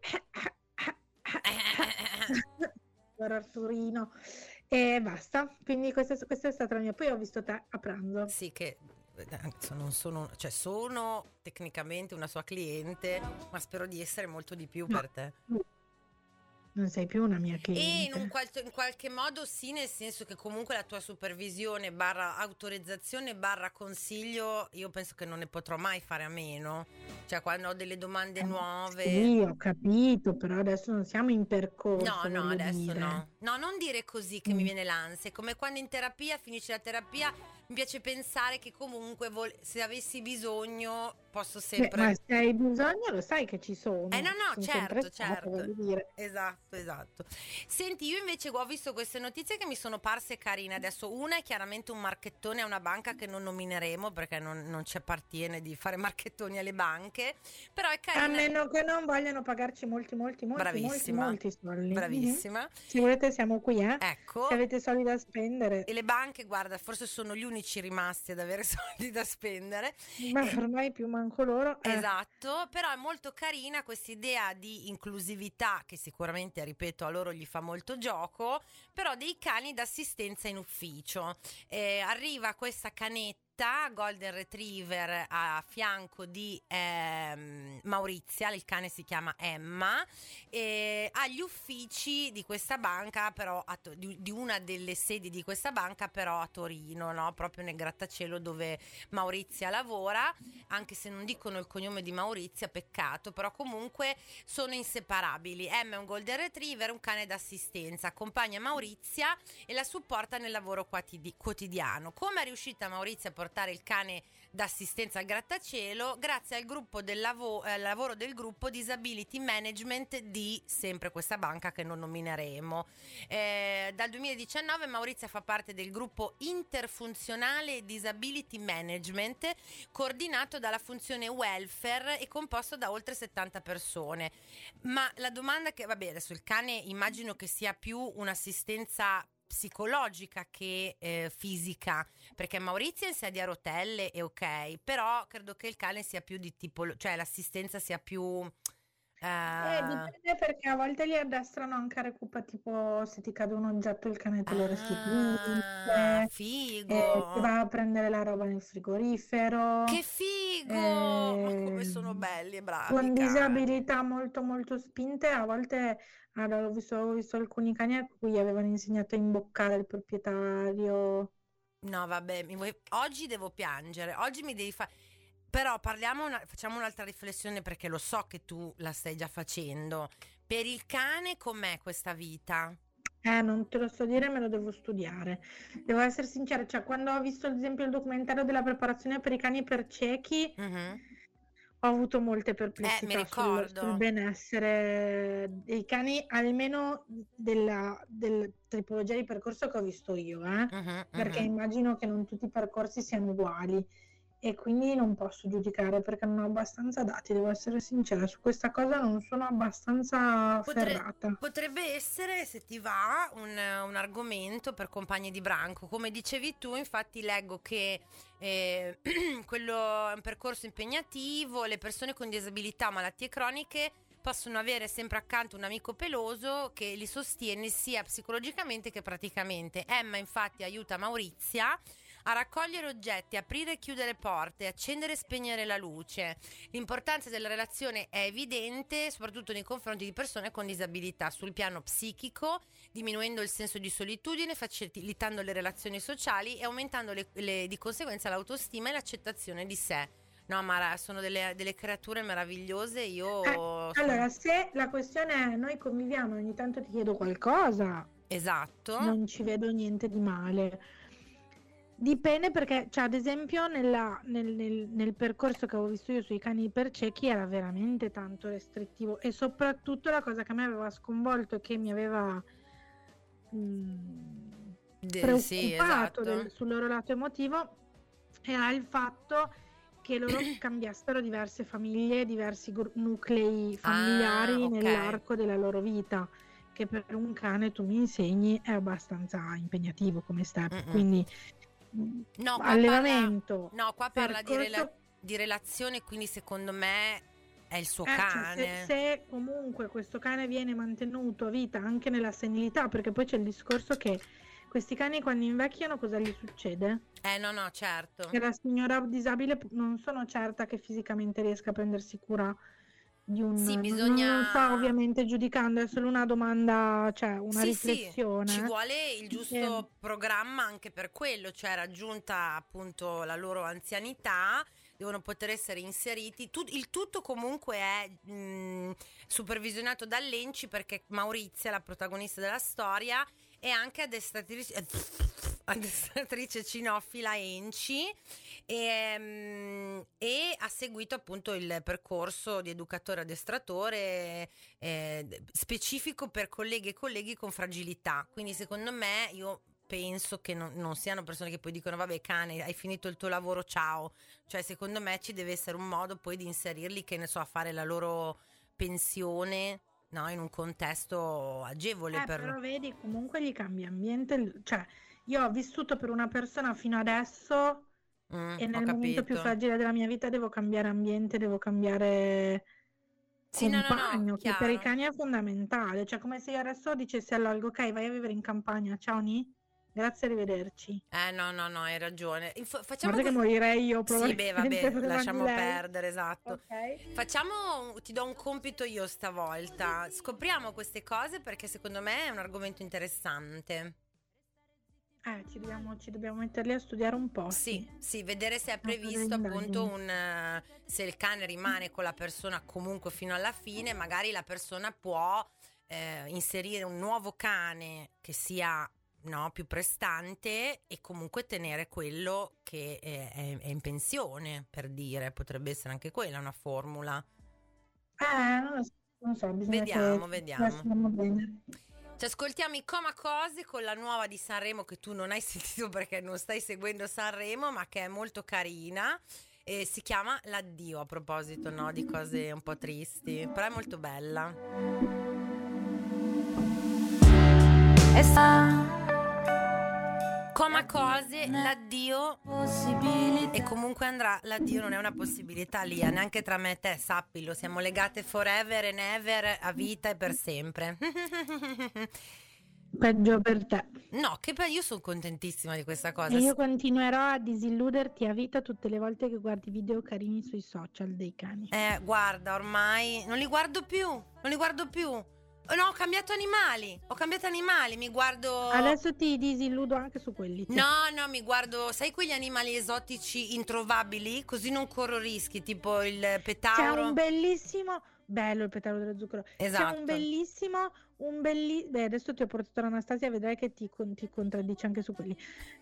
per Arturino e basta. Quindi questa è stata la mia. Poi ho visto te a pranzo.
Sì, che non sono, cioè sono tecnicamente una sua cliente, ma spero di essere molto di più per te.
Non sei più una mia
E
cliente.
in qualche modo sì, nel senso che comunque la tua supervisione / autorizzazione / consiglio, io penso che non ne potrò mai fare a meno. Cioè quando ho delle domande nuove.
Sì, ho capito, però adesso non siamo in percorso.
No, adesso
dire.
no. No, non dire così che mi viene l'ansia. È come quando in terapia, finisci la terapia, mi piace pensare che comunque se avessi bisogno posso sempre.
Ma se hai bisogno lo sai che ci sono.
No,
Sono sempre
certo.
voglio dire.
Esatto. Senti, io invece ho visto queste notizie che mi sono parse carine. Adesso una è chiaramente un marchettone a una banca che non nomineremo perché non ci appartiene di fare marchettoni alle banche, però è carina.
A meno che non vogliano pagarci molti soldi.
Bravissima.
Se volete siamo qui,
Ecco.
Se avete soldi da spendere.
E le banche, guarda, forse sono gli unici unici rimasti ad avere soldi da spendere.
Ma ormai più manco loro.
Esatto, però è molto carina questa idea di inclusività che sicuramente, ripeto, a loro gli fa molto gioco, però dei cani d'assistenza in ufficio. Arriva questa canetta Golden Retriever a fianco di Maurizia, il cane si chiama Emma, agli uffici di questa banca, però di una delle sedi di questa banca, però a Torino, no? Proprio nel grattacielo dove Maurizia lavora, anche se non dicono il cognome di Maurizia, peccato, però comunque sono inseparabili. Emma è un Golden Retriever, un cane d'assistenza, accompagna Maurizia e la supporta nel lavoro quotidiano. Come è riuscita Maurizia a portare il cane d'assistenza al grattacielo? Grazie al gruppo del lavoro del gruppo Disability Management di sempre questa banca che non nomineremo. Dal 2019 Maurizia fa parte del gruppo interfunzionale Disability Management, coordinato dalla funzione welfare e composto da oltre 70 persone. Ma la domanda che, vabbè, adesso il cane immagino che sia più un'assistenza psicologica che fisica, perché Maurizia è in sedia a rotelle è ok, però credo che il cane sia più di tipo, cioè l'assistenza sia più
dipende, perché a volte li addestrano anche a recupero, tipo se ti cade un oggetto il cane te lo restituisce,
figo,
ti va a prendere la roba nel frigorifero.
che figo, ma come sono belli e bravi
Con
i cani.
disabilità molto molto spinte, a volte ho visto alcuni cani a cui avevano insegnato a imboccare il proprietario.
No, vabbè, oggi devo piangere, oggi mi devi fare. Però facciamo un'altra riflessione, perché lo so che tu la stai già facendo. Per il cane com'è questa vita?
Non te lo so dire, me lo devo studiare. Devo essere sincera, cioè quando ho visto ad esempio il documentario della preparazione per i cani per ciechi, ho avuto molte
mi
perplessità
ricordo.
sul benessere dei cani, almeno della tipologia di percorso che ho visto io, perché immagino che non tutti i percorsi siano uguali. E quindi non posso giudicare perché non ho abbastanza dati, devo essere sincera, su questa cosa non sono abbastanza ferrata.
Potrebbe essere, se ti va, un argomento per compagni di branco. Come dicevi tu, infatti leggo che quello è un percorso impegnativo, le persone con disabilità o malattie croniche possono avere sempre accanto un amico peloso che li sostiene sia psicologicamente che praticamente. Emma infatti aiuta Maurizia a raccogliere oggetti, aprire e chiudere porte, accendere e spegnere la luce. L'importanza della relazione è evidente, soprattutto nei confronti di persone con disabilità, sul piano psichico, diminuendo il senso di solitudine, facilitando le relazioni sociali e aumentando di conseguenza l'autostima e l'accettazione di sé. No, Mara, sono delle creature meravigliose.
Allora, se la questione è noi conviviamo e ogni tanto ti chiedo qualcosa,
esatto,
non ci vedo niente di male. Dipende, perché, cioè, ad esempio, nel percorso che avevo visto io sui cani iperciechi era veramente tanto restrittivo, e soprattutto la cosa che a me aveva sconvolto e che mi aveva preoccupato
sì, esatto.
sul loro lato emotivo era il fatto che loro cambiassero diverse famiglie, diversi nuclei familiari
ok,
nell'arco della loro vita, che per un cane, tu mi insegni, è abbastanza impegnativo come step. Quindi
no,
allevamento.
Qua parla di relazione, quindi secondo me è il suo
Cioè,
cane.
se comunque questo cane viene mantenuto a vita anche nella senilità, perché poi c'è il discorso che questi cani quando invecchiano cosa gli succede?
No, certo.
Che la signora disabile non sono certa che fisicamente riesca a prendersi cura di un...
Sì, bisogna...
Non sto ovviamente giudicando, è solo una domanda, cioè una riflessione.
Sì, ci vuole il giusto programma anche per quello, cioè raggiunta appunto la loro anzianità, devono poter essere inseriti. Il tutto comunque è supervisionato dall'ENCI, perché Maurizia, la protagonista della storia, è anche addestratrice cinofila ENCI e ha seguito appunto il percorso di educatore addestratore specifico per colleghe e colleghi con fragilità. Quindi secondo me, io penso che non siano persone che poi dicono vabbè cane, hai finito il tuo lavoro, ciao. Cioè secondo me ci deve essere un modo poi di inserirli, che ne so, a fare la loro pensione, no, in un contesto agevole per
però vedi, comunque gli cambia ambiente, cioè io ho vissuto per una persona fino adesso e
Ho
nel momento più
capito.
fragile della mia vita devo cambiare ambiente, devo cambiare
Sì, no,
compagno, che per i
chiaro.
cani è fondamentale. Cioè, come se io adesso dicessi all'Olga, ok, vai a vivere in campagna, ciao Ni, grazie, arrivederci.
No, hai ragione. Facciamo
Guarda che morirei io
Sì, beh,
probabilmente
vabbè,
prima di
lasciamo
lei.
perdere, esatto.
Ok.
Ti do un compito io stavolta. Scopriamo queste cose perché secondo me è un argomento interessante.
Ci dobbiamo metterli a studiare un po',
Sì, vedere se è
fare
previsto
delle
appunto
indagini.
se il cane rimane con la persona comunque fino alla fine, magari la persona può inserire un nuovo cane che sia, no, più prestante e comunque tenere quello che è in pensione, per dire, potrebbe essere anche quella una formula.
Non so, bisogna
Vediamo.
vediamo bene.
Ci ascoltiamo i Coma Cose con la nuova di Sanremo che tu non hai sentito perché non stai seguendo Sanremo, ma che è molto carina e si chiama L'addio, a proposito, no, di cose un po' tristi, però è molto bella. Coma Cose, l'addio e comunque andrà, l'addio non è una possibilità, Lia, neanche tra me e te, sappilo, siamo legate forever and ever, a vita e per sempre.
Peggio per te.
No, io sono contentissima di questa cosa.
E io continuerò a disilluderti a vita tutte le volte che guardi video carini sui social dei cani.
Guarda, ormai non li guardo più. No, ho cambiato animali, mi guardo...
Adesso ti disilludo anche su quelli.
No, mi guardo, sai quegli animali esotici introvabili? Così non corro rischi, tipo il
C'è
petauro.
un bellissimo... Bello il petauro dello zucchero.
Esatto.
C'è un bellissimo... Beh, adesso ti ho portato l'Anastasia, vedrai che ti contraddice anche su quelli.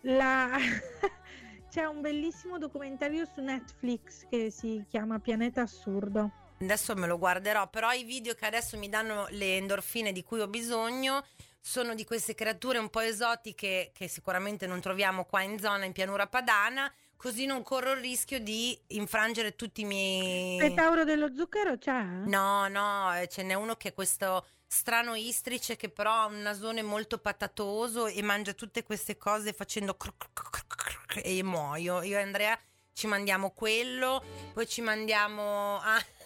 C'è un bellissimo documentario su Netflix che si chiama Pianeta Assurdo.
Adesso me lo guarderò, però i video che adesso mi danno le endorfine di cui ho bisogno sono di queste creature un po' esotiche che sicuramente non troviamo qua in zona, in pianura padana, così non corro il rischio di infrangere tutti i miei...
Petauro dello zucchero c'è?
No, ce n'è uno che è questo strano istrice che però ha un nasone molto patatoso e mangia tutte queste cose facendo e muoio. Io e Andrea ci mandiamo quello, poi ci mandiamo...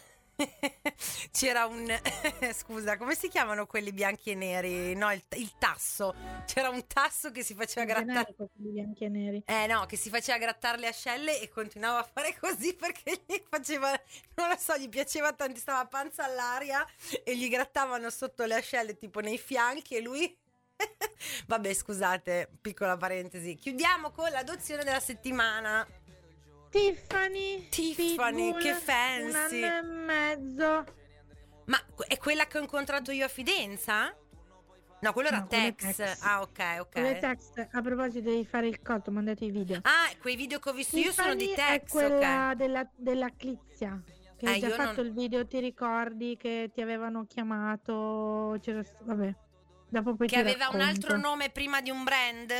c'era un scusa, come si chiamano quelli bianchi e neri? No, il tasso. C'era un tasso che si faceva grattare
bianchi e neri.
no, che si faceva grattare le ascelle e continuava a fare così perché gli faceva, non lo so, gli piaceva tanto, stava a panza all'aria e gli grattavano sotto le ascelle tipo nei fianchi e lui vabbè, scusate, piccola parentesi. Chiudiamo con l'adozione della settimana.
Tiffany,
Pitbull, che fancy.
1 anno e mezzo.
Ma è quella che ho incontrato io a Fidenza? No, quello era
No, quello è
Tex.
Tex.
Ah, ok.
Quello è Tex. A proposito devi fare il cotto, mandate i video.
Ah, quei video che ho visto io sono di
Tiffany
Tex,
è quella
ok.
della Clizia. Che hai già
io
fatto
non-
il video, ti ricordi che ti avevano chiamato? Vabbè. Dopo poi
Che
ti
aveva un altro
racconto.
nome prima di un brand?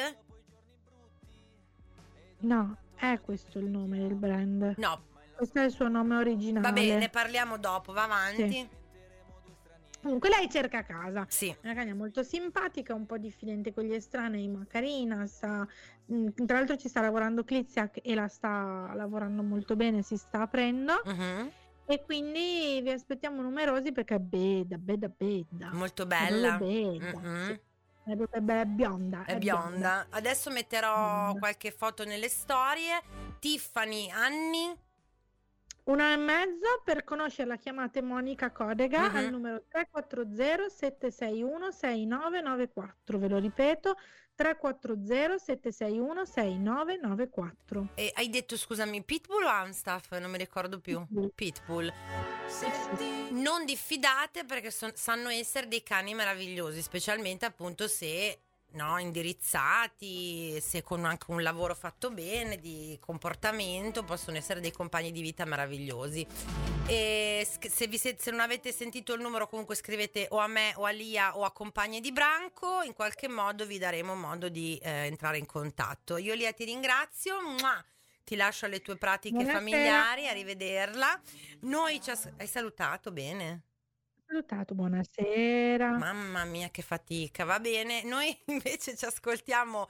No, è questo il nome del brand.
No,
Questo è il suo nome originale.
vabbè, ne parliamo dopo, va avanti.
Sì. Comunque lei cerca casa.
Sì.
Una cagna molto simpatica, un po' diffidente con gli estranei, ma carina. Tra l'altro ci sta lavorando Clizia e la sta lavorando molto bene, si sta aprendo.
Mhm.
E quindi vi aspettiamo numerosi perché è bella.
Molto
È
bella.
proprio bella,
Mhm.
sì. È bionda.
È bionda. Adesso metterò
Bionda.
qualche foto nelle storie. Tiffany, anni?
1 anno e mezzo. Per conoscerla chiamate Monica Codega
Mhm.
al numero 340 761 6994. Ve lo ripeto, 340 761 6994.
E hai detto, scusami, Pitbull o Amstaff? Non mi ricordo più. Pitbull. Non diffidate perché sanno essere dei cani meravigliosi, specialmente appunto se indirizzati, se con anche un lavoro fatto bene di comportamento possono essere dei compagni di vita meravigliosi. E se non avete sentito il numero, comunque scrivete o a me o a Lia o a Compagne di Branco, in qualche modo vi daremo modo di entrare in contatto. Io Lia ti ringrazio. Mua! Ti lascio alle tue pratiche
Buonasera.
familiari, arrivederla. Hai salutato bene?
Salutato, buonasera.
Mamma mia che fatica, va bene. Noi invece ci ascoltiamo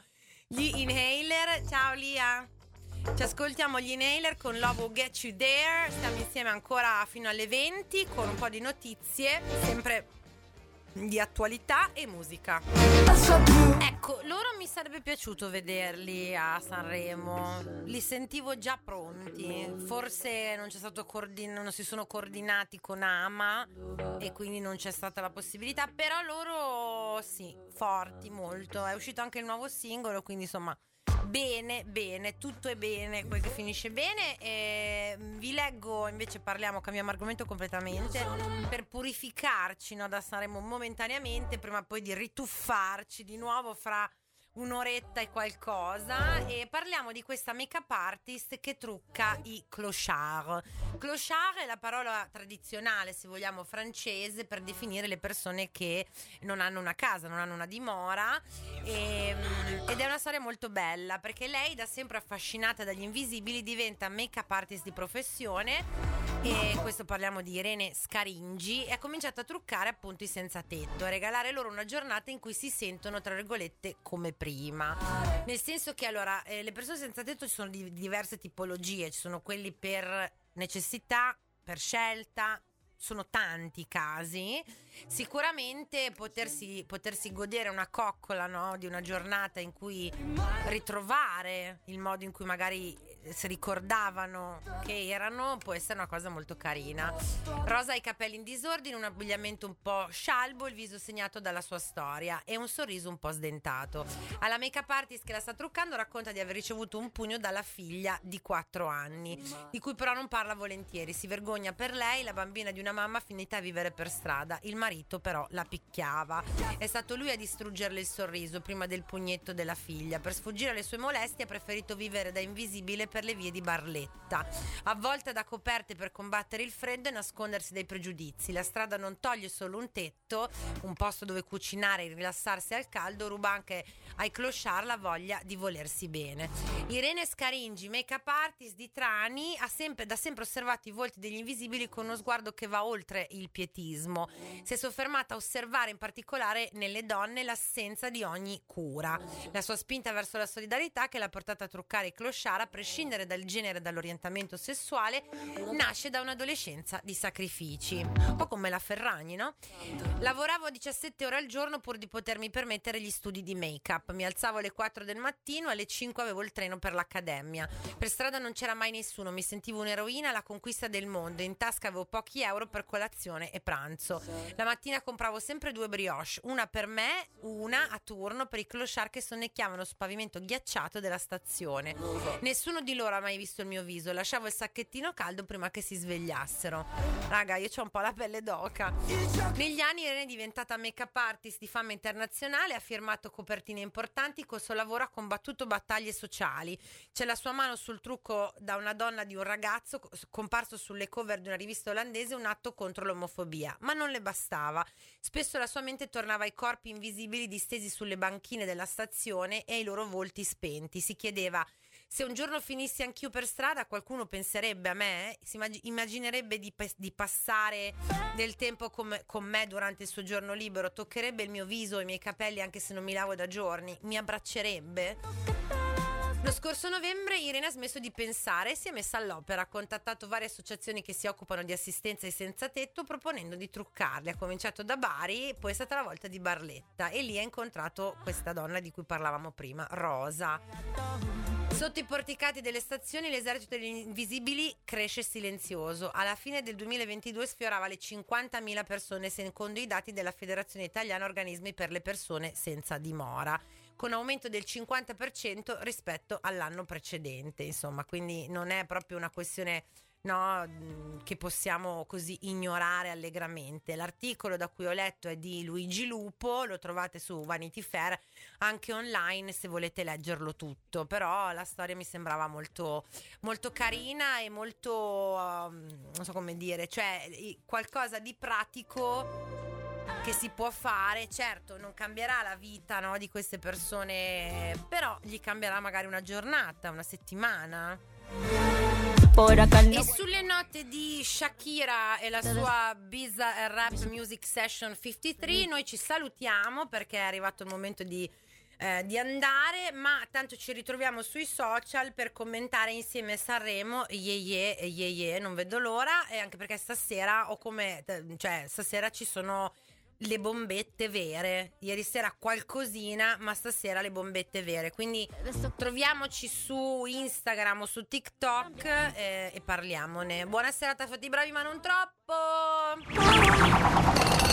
Gli Inhaler, ciao Lia. Ci ascoltiamo gli Inhaler con Love Will Get You There. Stiamo insieme ancora fino alle 20 con un po' di notizie, sempre di attualità e musica. Ecco, loro mi sarebbe piaciuto vederli a Sanremo. Li sentivo già pronti. Forse non c'è stato non si sono coordinati con Ama e quindi non c'è stata la possibilità. Però loro sì, forti molto. È uscito anche il nuovo singolo, quindi insomma bene, tutto è bene, quel che finisce bene. E vi leggo, invece cambiamo argomento completamente per purificarci, no, da Sanremo momentaneamente, prima poi di rituffarci di nuovo fra un'oretta e qualcosa, e parliamo di questa make-up artist che trucca i clochard. Clochard è la parola tradizionale, se vogliamo, francese per definire le persone che non hanno una casa, non hanno una dimora, ed è una storia molto bella perché lei, da sempre affascinata dagli invisibili, diventa make-up artist di professione. E questo, parliamo di Irene Scaringi, e ha cominciato a truccare appunto i senza tetto, a regalare loro una giornata in cui si sentono, tra virgolette, come prima. Nel senso che, allora, le persone senza tetto ci sono di diverse tipologie. Ci sono quelli per necessità, per scelta. Sono tanti casi. Sicuramente potersi godere una coccola, no, di una giornata in cui ritrovare il modo in cui magari si ricordavano che erano, può essere una cosa molto carina. Rosa ha i capelli in disordine, un abbigliamento un po' scialbo, il viso segnato dalla sua storia e un sorriso un po' sdentato. Alla make-up artist che la sta truccando racconta di aver ricevuto un pugno dalla figlia di 4 anni, di cui però non parla volentieri. Si vergogna per lei, la bambina di una mamma finita a vivere per strada. Il marito però la picchiava. È stato lui a distruggerle il sorriso prima del pugnetto della figlia. Per sfuggire alle sue molestie ha preferito vivere da invisibile per le vie di Barletta, avvolta da coperte per combattere il freddo e nascondersi dai pregiudizi. La strada non toglie solo un tetto, un posto dove cucinare e rilassarsi al caldo, ruba anche ai clochard la voglia di volersi bene. Irene Scaringi, make-up artist di Trani, ha da sempre osservato i volti degli invisibili con uno sguardo che va oltre il pietismo. Si è soffermata a osservare in particolare nelle donne l'assenza di ogni cura. La sua spinta verso la solidarietà, che l'ha portata a truccare i clochard a prescindere dal genere e dall'orientamento sessuale, nasce da un'adolescenza di sacrifici. Un po' come la Ferragni, no? Lavoravo 17 ore al giorno pur di potermi permettere gli studi di make-up. Mi alzavo alle 4 del mattino, alle 5 avevo il treno per l'accademia. Per strada non c'era mai nessuno, mi sentivo un'eroina alla conquista del mondo. In tasca avevo pochi euro per colazione e pranzo. La mattina compravo sempre 2 brioche, una per me, una a turno per i clochard che sonnecchiavano sul pavimento ghiacciato della stazione. Nessuno di loro ha mai visto il mio viso, lasciavo il sacchettino caldo prima che si svegliassero. Raga, io c'ho un po' la pelle d'oca. Negli anni Irene è diventata make-up artist di fama internazionale, ha firmato copertine importanti, col suo lavoro ha combattuto battaglie sociali. C'è la sua mano sul trucco da una donna di un ragazzo comparso sulle cover di una rivista olandese, un atto contro l'omofobia, ma non le bastava. Spesso la sua mente tornava ai corpi invisibili distesi sulle banchine della stazione e ai loro volti spenti. Si chiedeva: se un giorno finissi anch'io per strada, qualcuno penserebbe a me? Si immaginerebbe di passare del tempo con me durante il suo giorno libero? Toccherebbe il mio viso e i miei capelli anche se non mi lavo da giorni? Mi abbraccerebbe? Lo scorso novembre Irene ha smesso di pensare e si è messa all'opera. Ha contattato varie associazioni che si occupano di assistenza ai senza tetto, proponendo di truccarli. Ha cominciato da Bari, poi è stata la volta di Barletta, e lì ha incontrato questa donna di cui parlavamo prima, Rosa. Sotto i porticati delle stazioni l'esercito degli invisibili cresce silenzioso. Alla fine del 2022 sfiorava le 50.000 persone, secondo i dati della Federazione Italiana Organismi per le Persone Senza Dimora, con aumento del 50% rispetto all'anno precedente. Insomma, quindi non è proprio una questione, no, che possiamo così ignorare allegramente. L'articolo da cui ho letto è di Luigi Lupo, lo trovate su Vanity Fair, anche online se volete leggerlo tutto, però la storia mi sembrava molto, molto carina e molto, non so come dire, cioè qualcosa di pratico che si può fare. Certo, non cambierà la vita, no, di queste persone, però gli cambierà magari una giornata, una settimana. E sulle note di Shakira e la sua Bizarre Rap Music Session 53 noi ci salutiamo, perché è arrivato il momento di di andare, ma tanto ci ritroviamo sui social per commentare insieme Sanremo. Non vedo l'ora, e anche perché stasera stasera ci sono le bombette vere. Ieri sera qualcosina, ma stasera le bombette vere. Quindi troviamoci su Instagram o su TikTok e parliamone. Buona serata, fate i bravi ma non troppo.